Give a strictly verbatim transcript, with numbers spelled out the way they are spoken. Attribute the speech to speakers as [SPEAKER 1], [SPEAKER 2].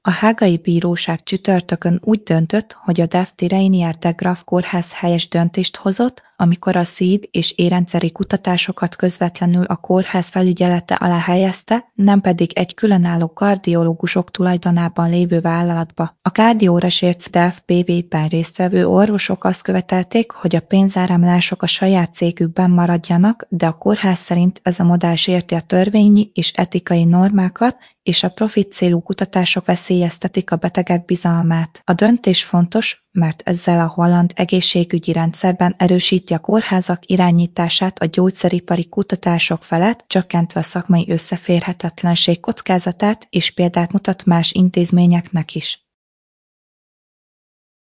[SPEAKER 1] A hágai bíróság csütörtökön úgy döntött, hogy a Delfti Reinier de Graaf kórház helyes döntést hozott, amikor a szív- és érrendszeri kutatásokat közvetlenül a kórház felügyelete alá helyezte, nem pedig egy különálló kardiológusok tulajdonában lévő vállalatba. A Cardio Research Delft bé vé-ben résztvevő orvosok azt követelték, hogy a pénzáramlások a saját cégükben maradjanak, de a kórház szerint ez a modell sérti a törvényi és etikai normákat, és a profit célú kutatások veszélyeztetik a betegek bizalmát. A döntés fontos, mert ezzel a holland egészségügyi rendszerben erősíti a kórházak irányítását a gyógyszeripari kutatások felett, csökkentve a szakmai összeférhetetlenség kockázatát, és példát mutat más intézményeknek is.